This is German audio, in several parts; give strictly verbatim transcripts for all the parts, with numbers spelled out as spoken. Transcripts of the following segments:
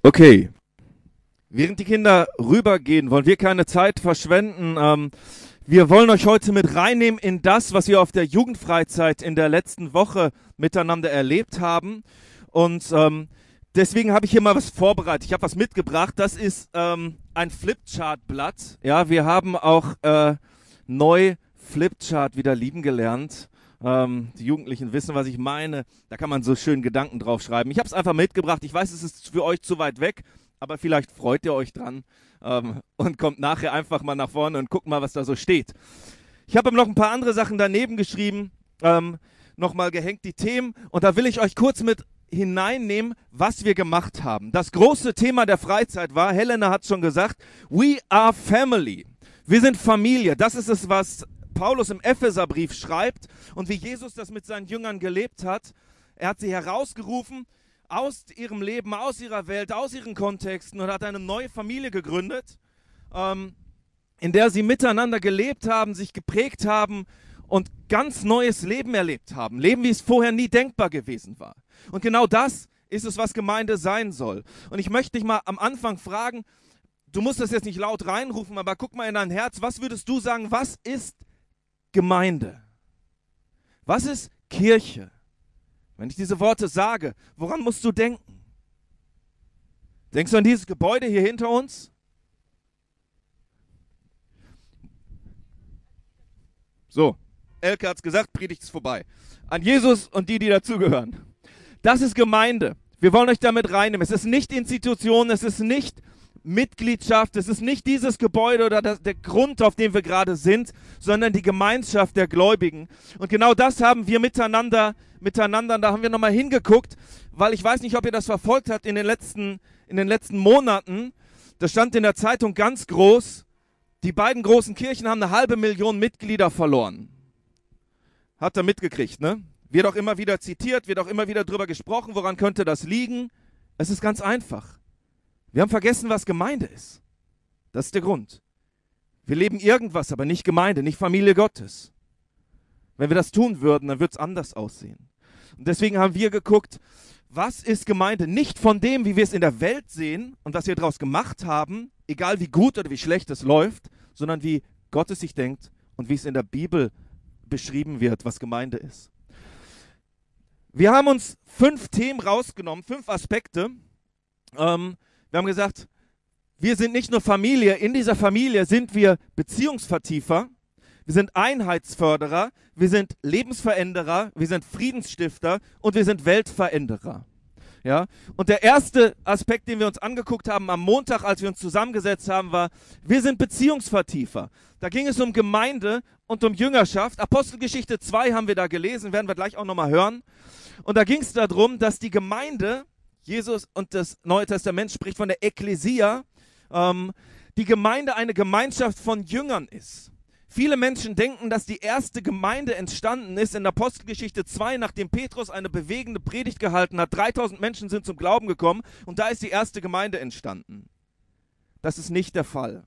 Okay, während die Kinder rübergehen, wollen wir keine Zeit verschwenden. Ähm, wir wollen euch heute mit reinnehmen in das, was wir auf der Jugendfreizeit in der letzten Woche miteinander erlebt haben. Und ähm, deswegen habe ich hier mal was vorbereitet. Ich habe was mitgebracht. Das ist ähm, ein Flipchart-Blatt. Ja, wir haben auch äh, neu Flipchart wieder lieben gelernt. Ähm, die Jugendlichen wissen, was ich meine. Da kann man so schön Gedanken draufschreiben. Ich habe es einfach mitgebracht. Ich weiß, es ist für euch zu weit weg, aber vielleicht freut ihr euch dran ähm, und kommt nachher einfach mal nach vorne und guckt mal, was da so steht. Ich habe noch ein paar andere Sachen daneben geschrieben, ähm, nochmal gehängt die Themen, und da will ich euch kurz mit hineinnehmen, was wir gemacht haben. Das große Thema der Freizeit war, Helena hat schon gesagt, we are family. Wir sind Familie. Das ist es, was Paulus im Epheserbrief schreibt und wie Jesus das mit seinen Jüngern gelebt hat. Er hat sie herausgerufen aus ihrem Leben, aus ihrer Welt, aus ihren Kontexten und hat eine neue Familie gegründet, ähm, in der sie miteinander gelebt haben, sich geprägt haben und ganz neues Leben erlebt haben. Leben, wie es vorher nie denkbar gewesen war. Und genau das ist es, was Gemeinde sein soll. Und ich möchte dich mal am Anfang fragen, du musst das jetzt nicht laut reinrufen, aber guck mal in dein Herz, was würdest du sagen, was ist Gemeinde? Was ist Kirche? Wenn ich diese Worte sage, woran musst du denken? Denkst du an dieses Gebäude hier hinter uns? So, Elke hat es gesagt, Predigt ist vorbei. An Jesus und die, die dazugehören. Das ist Gemeinde. Wir wollen euch damit reinnehmen. Es ist nicht Institution, es ist nicht Mitgliedschaft, es ist nicht dieses Gebäude oder das, der Grund, auf dem wir gerade sind, sondern die Gemeinschaft der Gläubigen. Und genau das haben wir miteinander, miteinander, da haben wir nochmal hingeguckt, weil ich weiß nicht, ob ihr das verfolgt habt in den letzten, in den letzten Monaten. Das stand in der Zeitung ganz groß, die beiden großen Kirchen haben eine halbe Million Mitglieder verloren. Habt ihr mitgekriegt, ne? Wird auch immer wieder zitiert, wird auch immer wieder drüber gesprochen, woran könnte das liegen? Es ist ganz einfach. Wir haben vergessen, was Gemeinde ist. Das ist der Grund. Wir leben irgendwas, aber nicht Gemeinde, nicht Familie Gottes. Wenn wir das tun würden, dann wird es anders aussehen. Und deswegen haben wir geguckt, was ist Gemeinde? Nicht von dem, wie wir es in der Welt sehen und was wir daraus gemacht haben, egal wie gut oder wie schlecht es läuft, sondern wie Gott es sich denkt und wie es in der Bibel beschrieben wird, was Gemeinde ist. Wir haben uns fünf Themen rausgenommen, fünf Aspekte. Ähm, Wir haben gesagt, wir sind nicht nur Familie, in dieser Familie sind wir Beziehungsvertiefer, wir sind Einheitsförderer, wir sind Lebensveränderer, wir sind Friedensstifter und wir sind Weltveränderer. Ja? Und der erste Aspekt, den wir uns angeguckt haben am Montag, als wir uns zusammengesetzt haben, war, wir sind Beziehungsvertiefer. Da ging es um Gemeinde und um Jüngerschaft. Apostelgeschichte zwei haben wir da gelesen, werden wir gleich auch nochmal hören. Und da ging es darum, dass die Gemeinde, Jesus und das Neue Testament spricht von der Ekklesia, ähm, die Gemeinde eine Gemeinschaft von Jüngern ist. Viele Menschen denken, dass die erste Gemeinde entstanden ist in Apostelgeschichte zwei, nachdem Petrus eine bewegende Predigt gehalten hat. dreitausend Menschen sind zum Glauben gekommen und da ist die erste Gemeinde entstanden. Das ist nicht der Fall.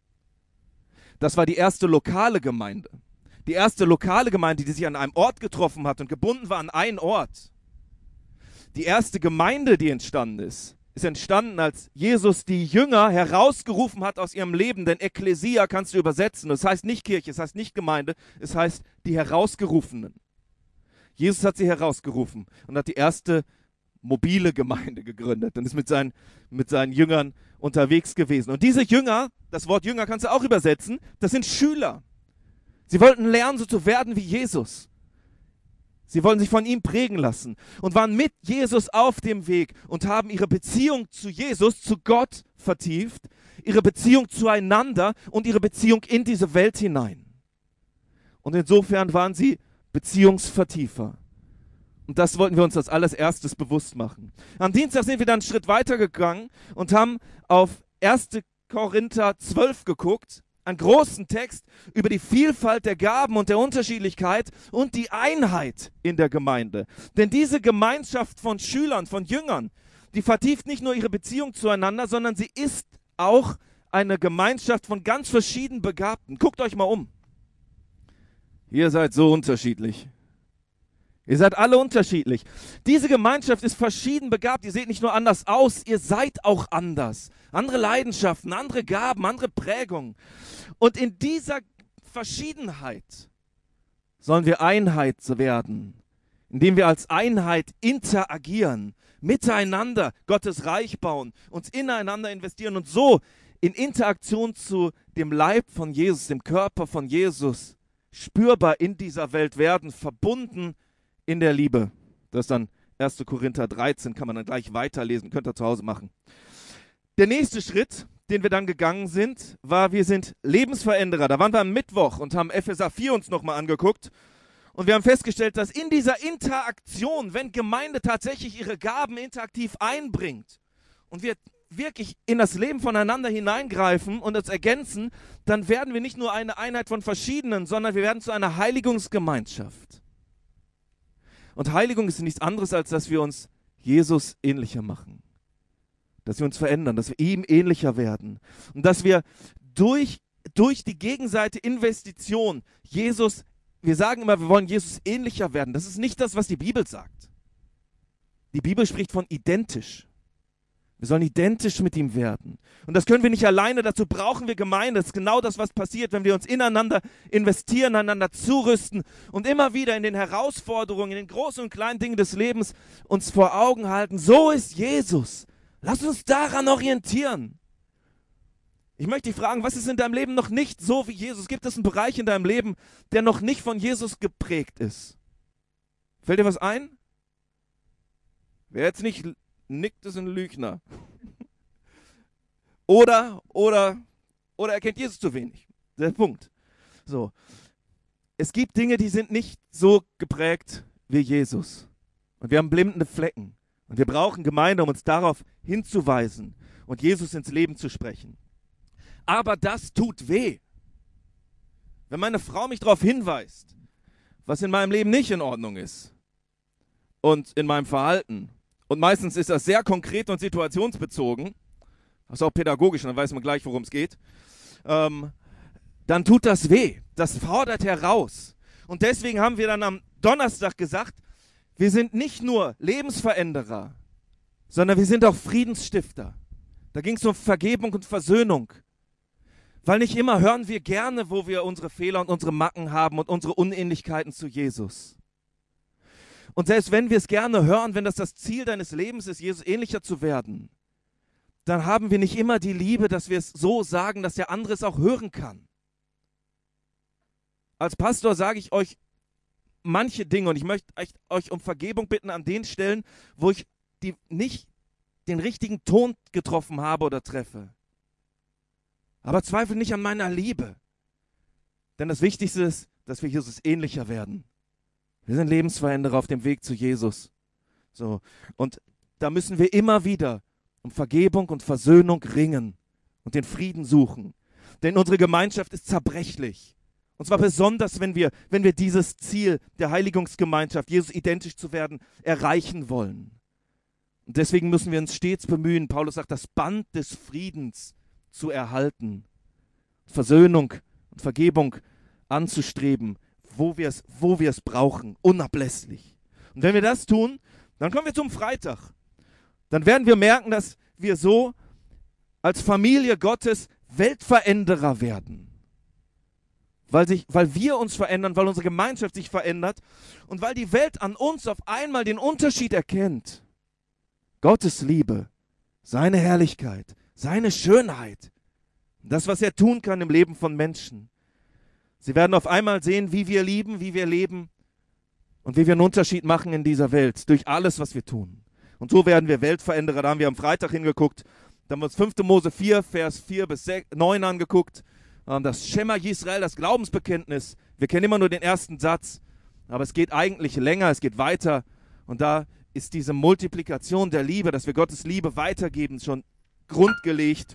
Das war die erste lokale Gemeinde. Die erste lokale Gemeinde, die sich an einem Ort getroffen hat und gebunden war an einen Ort. Die erste Gemeinde, die entstanden ist, ist entstanden, als Jesus die Jünger herausgerufen hat aus ihrem Leben, denn Ekklesia kannst du übersetzen. Das heißt nicht Kirche, es heißt nicht Gemeinde, es heißt die Herausgerufenen. Jesus hat sie herausgerufen und hat die erste mobile Gemeinde gegründet und ist mit seinen, mit seinen Jüngern unterwegs gewesen. Und diese Jünger, das Wort Jünger kannst du auch übersetzen, das sind Schüler. Sie wollten lernen, so zu werden wie Jesus. Sie wollen sich von ihm prägen lassen und waren mit Jesus auf dem Weg und haben ihre Beziehung zu Jesus, zu Gott vertieft, ihre Beziehung zueinander und ihre Beziehung in diese Welt hinein. Und insofern waren sie Beziehungsvertiefer. Und das wollten wir uns als allererstes bewusst machen. Am Dienstag sind wir dann einen Schritt weiter gegangen und haben auf erster Korinther zwölf geguckt, einen großen Text über die Vielfalt der Gaben und der Unterschiedlichkeit und die Einheit in der Gemeinde. Denn diese Gemeinschaft von Schülern, von Jüngern, die vertieft nicht nur ihre Beziehung zueinander, sondern sie ist auch eine Gemeinschaft von ganz verschiedenen Begabten. Guckt euch mal um. Ihr seid so unterschiedlich. Ihr seid alle unterschiedlich. Diese Gemeinschaft ist verschieden begabt. Ihr seht nicht nur anders aus, ihr seid auch anders. Andere Leidenschaften, andere Gaben, andere Prägungen. Und in dieser Verschiedenheit sollen wir Einheit werden, indem wir als Einheit interagieren, miteinander Gottes Reich bauen, uns ineinander investieren und so in Interaktion zu dem Leib von Jesus, dem Körper von Jesus, spürbar in dieser Welt werden, verbunden in der Liebe. Das ist dann erster Korinther dreizehn, kann man dann gleich weiterlesen, könnt ihr zu Hause machen. Der nächste Schritt, den wir dann gegangen sind, war, wir sind Lebensveränderer. Da waren wir am Mittwoch und haben Epheser vier uns nochmal angeguckt. Und wir haben festgestellt, dass in dieser Interaktion, wenn Gemeinde tatsächlich ihre Gaben interaktiv einbringt und wir wirklich in das Leben voneinander hineingreifen und es ergänzen, dann werden wir nicht nur eine Einheit von verschiedenen, sondern wir werden zu einer Heiligungsgemeinschaft. Und Heiligung ist nichts anderes, als dass wir uns Jesus ähnlicher machen. Dass wir uns verändern, dass wir ihm ähnlicher werden. Und dass wir durch, durch die gegenseitige Investition Jesus, wir sagen immer, wir wollen Jesus ähnlicher werden. Das ist nicht das, was die Bibel sagt. Die Bibel spricht von identisch. Wir sollen identisch mit ihm werden. Und das können wir nicht alleine, dazu brauchen wir Gemeinde. Das ist genau das, was passiert, wenn wir uns ineinander investieren, einander zurüsten und immer wieder in den Herausforderungen, in den großen und kleinen Dingen des Lebens uns vor Augen halten. So ist Jesus. Lass uns daran orientieren. Ich möchte dich fragen, was ist in deinem Leben noch nicht so wie Jesus? Gibt es einen Bereich in deinem Leben, der noch nicht von Jesus geprägt ist? Fällt dir was ein? Wer jetzt nicht nickt, ist ein Lügner. Oder, oder, oder er kennt Jesus zu wenig. Der Punkt. So. Es gibt Dinge, die sind nicht so geprägt wie Jesus. Und wir haben blindende Flecken. Und wir brauchen Gemeinde, um uns darauf hinzuweisen und Jesus ins Leben zu sprechen. Aber das tut weh. Wenn meine Frau mich darauf hinweist, was in meinem Leben nicht in Ordnung ist und in meinem Verhalten, und meistens ist das sehr konkret und situationsbezogen, das ist auch pädagogisch, dann weiß man gleich, worum es geht, ähm, dann tut das weh. Das fordert heraus. Und deswegen haben wir dann am Donnerstag gesagt, wir sind nicht nur Lebensveränderer, sondern wir sind auch Friedensstifter. Da ging es um Vergebung und Versöhnung. Weil nicht immer hören wir gerne, wo wir unsere Fehler und unsere Macken haben und unsere Unähnlichkeiten zu Jesus. Und selbst wenn wir es gerne hören, wenn das das Ziel deines Lebens ist, Jesus ähnlicher zu werden, dann haben wir nicht immer die Liebe, dass wir es so sagen, dass der andere es auch hören kann. Als Pastor sage ich euch manche Dinge und ich möchte euch um Vergebung bitten an den Stellen, wo ich die nicht den richtigen Ton getroffen habe oder treffe. Aber zweifle nicht an meiner Liebe. Denn das Wichtigste ist, dass wir Jesus ähnlicher werden. Wir sind Lebensveränderer auf dem Weg zu Jesus. So. Und da müssen wir immer wieder um Vergebung und Versöhnung ringen und den Frieden suchen. Denn unsere Gemeinschaft ist zerbrechlich. Und zwar besonders, wenn wir, wenn wir dieses Ziel der Heiligungsgemeinschaft, Jesus identisch zu werden, erreichen wollen. Und deswegen müssen wir uns stets bemühen, Paulus sagt, das Band des Friedens zu erhalten, Versöhnung und Vergebung anzustreben, wo wir es, wo wir es brauchen, unablässlich. Und wenn wir das tun, dann kommen wir zum Freitag. Dann werden wir merken, dass wir so als Familie Gottes Weltveränderer werden. Weil, sich, weil wir uns verändern, weil unsere Gemeinschaft sich verändert und weil die Welt an uns auf einmal den Unterschied erkennt. Gottes Liebe, seine Herrlichkeit, seine Schönheit, das, was er tun kann im Leben von Menschen. Sie werden auf einmal sehen, wie wir lieben, wie wir leben und wie wir einen Unterschied machen in dieser Welt, durch alles, was wir tun. Und so werden wir Weltveränderer. Da haben wir am Freitag hingeguckt, da haben wir uns fünfter Mose vier, Vers vier bis neun angeguckt. Das Schema Yisrael, das Glaubensbekenntnis. Wir kennen immer nur den ersten Satz, aber es geht eigentlich länger, es geht weiter. Und da ist diese Multiplikation der Liebe, dass wir Gottes Liebe weitergeben, schon grundgelegt.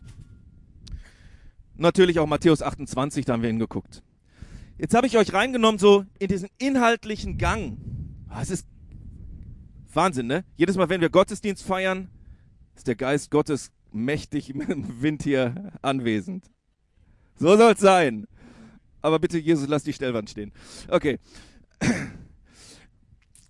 Natürlich auch Matthäus achtundzwanzig, da haben wir hingeguckt. Jetzt habe ich euch reingenommen so in diesen inhaltlichen Gang. Es ist Wahnsinn, ne? Jedes Mal, wenn wir Gottesdienst feiern, ist der Geist Gottes mächtig im Wind hier anwesend. So soll es sein. Aber bitte, Jesus, lass die Stellwand stehen. Okay.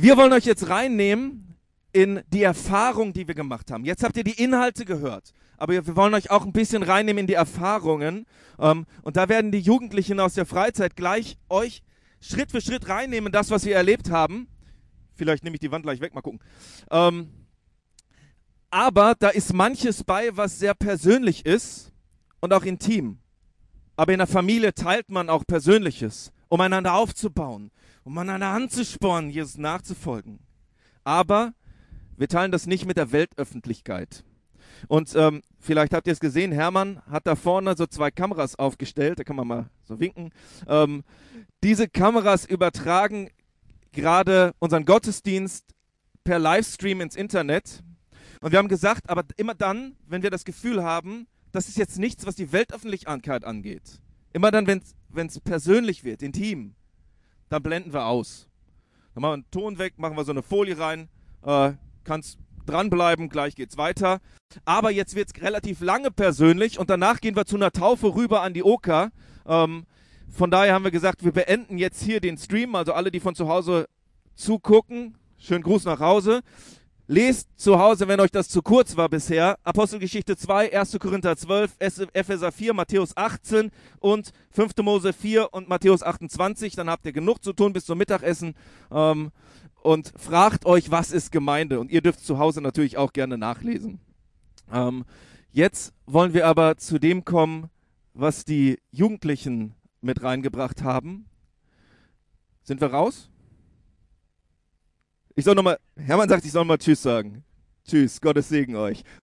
Wir wollen euch jetzt reinnehmen in die Erfahrung, die wir gemacht haben. Jetzt habt ihr die Inhalte gehört, aber wir wollen euch auch ein bisschen reinnehmen in die Erfahrungen. Ähm, und da werden die Jugendlichen aus der Freizeit gleich euch Schritt für Schritt reinnehmen, das, was wir erlebt haben. Vielleicht nehme ich die Wand gleich weg, mal gucken. Ähm, aber da ist manches bei, was sehr persönlich ist und auch intim. Aber in der Familie teilt man auch Persönliches, um einander aufzubauen, um einander anzuspornen, Jesus nachzufolgen. Aber wir teilen das nicht mit der Weltöffentlichkeit. Und ähm, vielleicht habt ihr es gesehen, Hermann hat da vorne so zwei Kameras aufgestellt, da kann man mal so winken. Ähm, diese Kameras übertragen gerade unseren Gottesdienst per Livestream ins Internet. Und wir haben gesagt, aber immer dann, wenn wir das Gefühl haben, das ist jetzt nichts, was die Weltöffentlichkeit angeht. Immer dann, wenn es persönlich wird, intim, dann blenden wir aus. Dann machen wir einen Ton weg, machen wir so eine Folie rein, äh, kannst dranbleiben, gleich geht's weiter. Aber jetzt wird es relativ lange persönlich und danach gehen wir zu einer Taufe rüber an die Oka. Ähm, von daher haben wir gesagt, wir beenden jetzt hier den Stream, also alle, die von zu Hause zugucken, schönen Gruß nach Hause. Lest zu Hause, wenn euch das zu kurz war bisher, Apostelgeschichte zwei, erster Korinther zwölf, Epheser vier, Matthäus achtzehn und fünfter Mose vier und Matthäus achtundzwanzig. Dann habt ihr genug zu tun bis zum Mittagessen ähm, und fragt euch, was ist Gemeinde? Und ihr dürft zu Hause natürlich auch gerne nachlesen. Ähm, jetzt wollen wir aber zu dem kommen, was die Jugendlichen mit reingebracht haben. Sind wir raus? Ich soll nochmal, Hermann sagt, ich soll mal Tschüss sagen. Tschüss, Gottes Segen euch.